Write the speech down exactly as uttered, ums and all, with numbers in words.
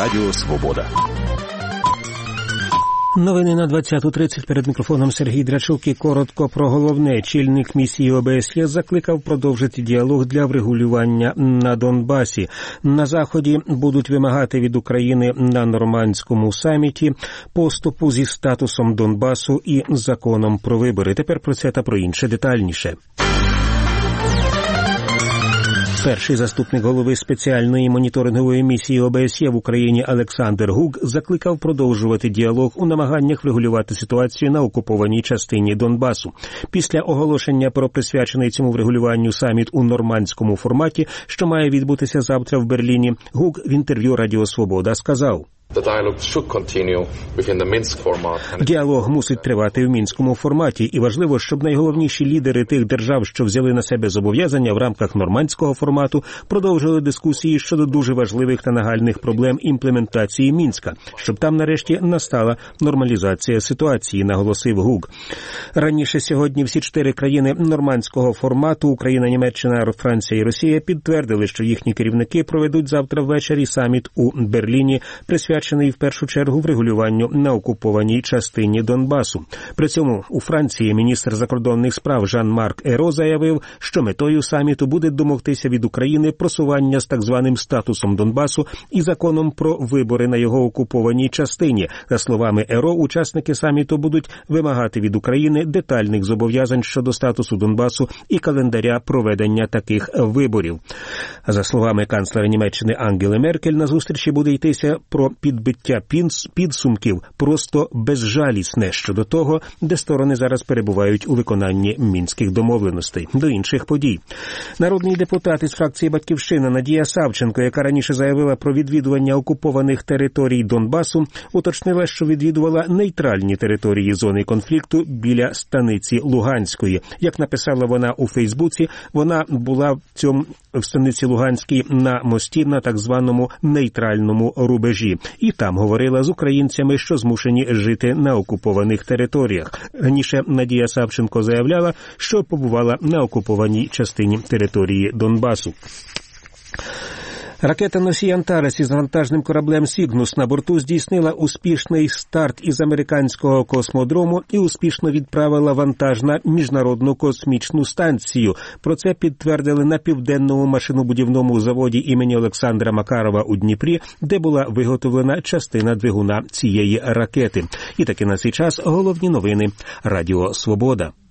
Радіо Свобода. Новини на двадцяту тридцять. Перед мікрофоном Сергій Драчук і коротко про головне. Чільник місії О Б С Є закликав продовжити діалог для врегулювання на Донбасі. На Заході будуть вимагати від України на нормандському саміті поступу зі статусом Донбасу і законом про вибори. Тепер про це та про інше детальніше. Перший заступник голови спеціальної моніторингової місії О Б С Є в Україні Олександр Гуг закликав продовжувати діалог у намаганнях врегулювати ситуацію на окупованій частині Донбасу. Після оголошення про присвячений цьому врегулюванню саміт у нормандському форматі, що має відбутися завтра в Берліні, Гуг в інтерв'ю Радіо Свобода сказав: «Діалог мусить тривати в мінському форматі, і важливо, щоб найголовніші лідери тих держав, що взяли на себе зобов'язання в рамках нормандського формату, продовжили дискусії щодо дуже важливих та нагальних проблем імплементації Мінська, щоб там нарешті настала нормалізація ситуації», наголосив Гуг. Раніше сьогодні всі чотири країни нормандського формату – Україна, Німеччина, Франція і Росія – підтвердили, що їхні керівники проведуть завтра ввечері саміт у Берліні, присвячений в першу чергу врегулюванню на окупованій частині Донбасу. При цьому у Франції міністр закордонних справ Жан-Марк Еро заявив, що метою саміту буде домогтися від України просування з так званим статусом Донбасу і законом про вибори на його окупованій частині. За словами Еро, учасники саміту будуть вимагати від України детальних зобов'язань щодо статусу Донбасу і календаря проведення таких виборів. За словами канцлера Німеччини Ангели Меркель, на зустрічі буде йтися про підбиття підсумків просто безжалісне щодо того, де сторони зараз перебувають у виконанні мінських домовленостей. До інших подій. Народний депутат із фракції «Батьківщина» Надія Савченко, яка раніше заявила про відвідування окупованих територій Донбасу, уточнила, що відвідувала нейтральні території зони конфлікту біля станиці Луганської. Як написала вона у Фейсбуці, вона була в цьому в станиці Луганській на мості на так званому нейтральному рубежі. І там говорила з українцями, що змушені жити на окупованих територіях. Раніше Надія Савченко заявляла, що побувала на окупованій частині території Донбасу. Ракета-носій «Антарес» із вантажним кораблем «Сігнус» на борту здійснила успішний старт із американського космодрому і успішно відправила вантаж на Міжнародну космічну станцію. Про це підтвердили на Південному машинобудівному заводі імені Олександра Макарова у Дніпрі, де була виготовлена частина двигуна цієї ракети. І таки на цей час головні новини. Радіо Свобода.